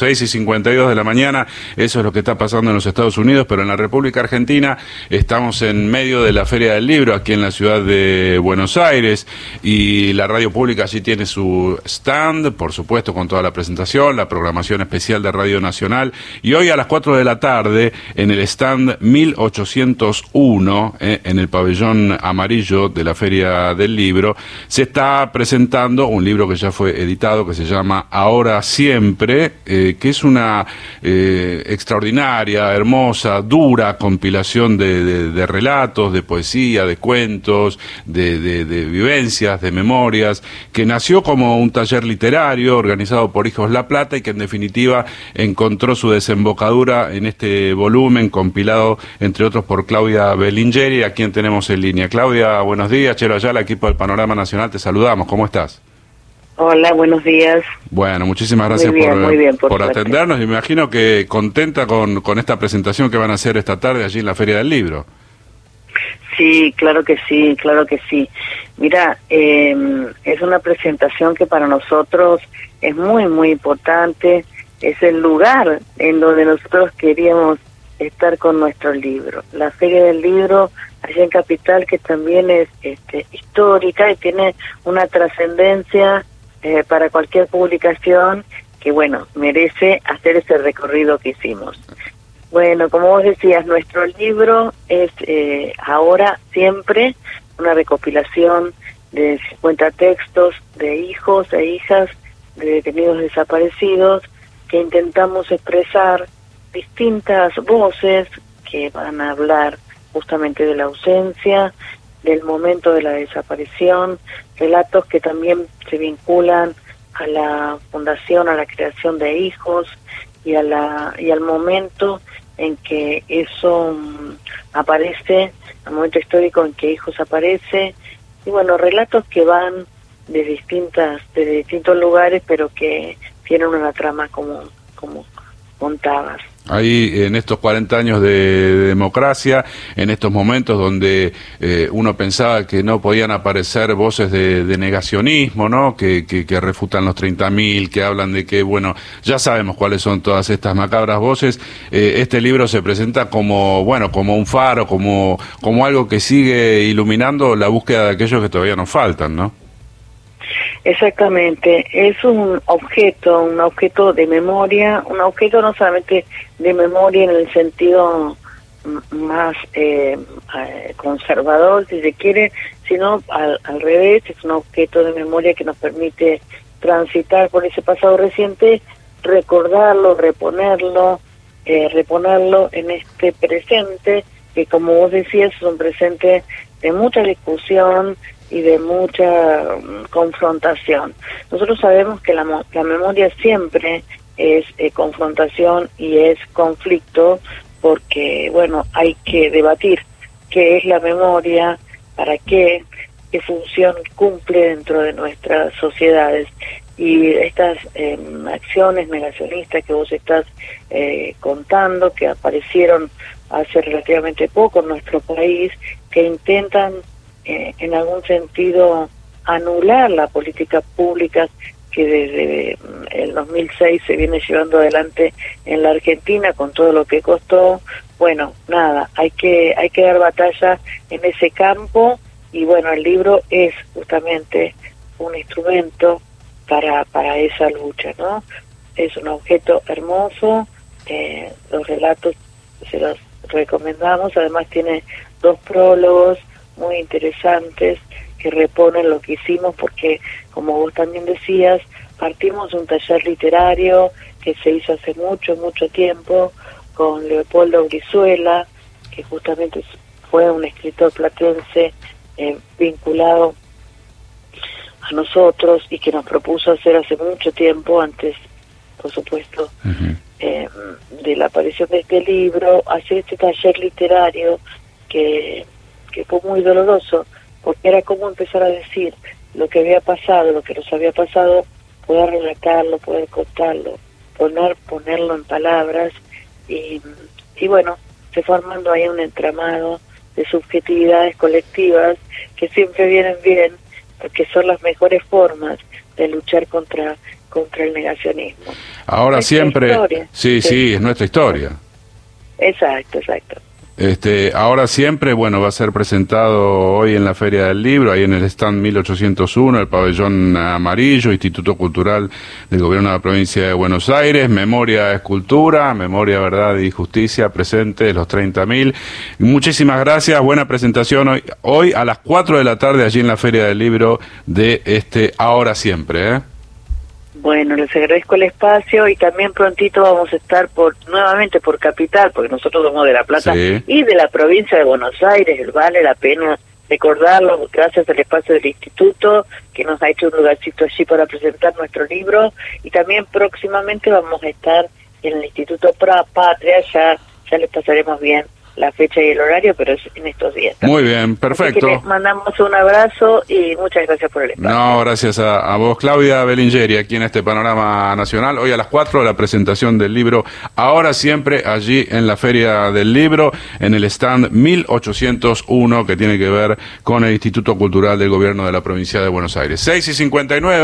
6:52 de la mañana, eso es lo que está pasando en los Estados Unidos, pero en la República Argentina estamos en medio de la Feria del Libro, aquí en la ciudad de Buenos Aires, y la radio pública allí tiene su stand, por supuesto, con toda la presentación, la programación especial de Radio Nacional, y hoy a las 4 de la tarde, en el stand 1801, en el pabellón amarillo de la Feria del Libro, se está presentando un libro que ya fue editado, que se llama Ahora Siempre, que es una extraordinaria, hermosa, dura compilación de relatos, de poesía, de cuentos, de vivencias, de memorias, que nació como un taller literario organizado por Hijos La Plata y que en definitiva encontró su desembocadura en este volumen compilado, entre otros, por Claudia Bellingeri, a quien tenemos en línea. Claudia, buenos días. Chelo Ayala, equipo del Panorama Nacional, te saludamos. ¿Cómo estás? Hola, buenos días. Bueno, muchísimas gracias por atendernos, y me imagino que contenta con esta presentación que van a hacer esta tarde allí en la Feria del Libro. Sí, claro que sí, claro que sí. Mira, es una presentación que para nosotros es muy, muy importante. Es el lugar en donde nosotros queríamos estar con nuestro libro. La Feria del Libro allá en Capital, que también es histórica y tiene una trascendencia para cualquier publicación que, bueno, merece hacer ese recorrido que hicimos. Bueno, como vos decías, nuestro libro es Ahora Siempre, una recopilación de 50 textos de hijos e hijas de detenidos desaparecidos, que intentamos expresar distintas voces que van a hablar justamente de la ausencia, del momento de la desaparición, relatos que también se vinculan a la fundación, a la creación de hijos y al momento en que eso aparece, al momento histórico en que hijos aparece, y bueno, relatos que van de distintos lugares, pero que tienen una trama como contabas. Ahí, en estos 40 años de democracia, en estos momentos donde uno pensaba que no podían aparecer voces de negacionismo, ¿no? Que refutan los 30.000, que hablan de que, bueno, ya sabemos cuáles son todas estas macabras voces. Este libro se presenta como, bueno, como un faro, como algo que sigue iluminando la búsqueda de aquellos que todavía nos faltan, ¿no? Exactamente, es un objeto de memoria, un objeto no solamente de memoria en el sentido más conservador, si se quiere, sino al revés, es un objeto de memoria que nos permite transitar por ese pasado reciente, recordarlo, reponerlo en este presente, que como vos decías es un presente de mucha discusión y de mucha confrontación. Nosotros sabemos que la memoria siempre es confrontación y es conflicto, porque, bueno, hay que debatir qué es la memoria, para qué función cumple dentro de nuestras sociedades. Y estas acciones negacionistas que vos estás contando, que aparecieron hace relativamente poco en nuestro país, que intentan en algún sentido anular la política pública que desde el 2006 se viene llevando adelante en la Argentina con todo lo que costó. Bueno, nada, hay que dar batalla en ese campo, y bueno, el libro es justamente un instrumento para esa lucha, ¿no? Es un objeto hermoso, los relatos se los recomendamos, además tiene 2 prólogos muy interesantes que reponen lo que hicimos, porque como vos también decías, partimos de un taller literario que se hizo hace mucho tiempo con Leopoldo Brizuela, que justamente fue un escritor platense vinculado a nosotros y que nos propuso hacer hace mucho tiempo, antes por supuesto de la aparición de este libro, hacer este taller literario que fue muy doloroso, porque era como empezar a decir lo que había pasado, lo que nos había pasado, poder relatarlo, poder contarlo, ponerlo en palabras, y bueno, se fue armando ahí un entramado de subjetividades colectivas que siempre vienen bien, porque son las mejores formas de luchar contra contra el negacionismo. Ahora Nuestra siempre, historia. sí, es nuestra historia. Exacto. Ahora siempre, bueno, va a ser presentado hoy en la Feria del Libro, ahí en el stand 1801, el pabellón amarillo, Instituto Cultural del Gobierno de la Provincia de Buenos Aires, Memoria es Cultura, Memoria, Verdad y Justicia, presente los 30.000. Muchísimas gracias, buena presentación hoy a las 4 de la tarde allí en la Feria del Libro de Ahora Siempre, Bueno, les agradezco el espacio y también prontito vamos a estar nuevamente por Capital, porque nosotros somos de La Plata y de la provincia de Buenos Aires, vale la pena recordarlo, gracias al espacio del instituto que nos ha hecho un lugarcito allí para presentar nuestro libro, y también próximamente vamos a estar en el Instituto Patria, ya les pasaremos bien la fecha y el horario, pero es en estos días también. Muy bien, perfecto. Les mandamos un abrazo y muchas gracias por el espacio. No, gracias a vos, Claudia Bellingeri, aquí en este Panorama Nacional. Hoy a las 4 la presentación del libro Ahora Siempre, allí en la Feria del Libro, en el stand 1801, que tiene que ver con el Instituto Cultural del Gobierno de la Provincia de Buenos Aires. 6:59.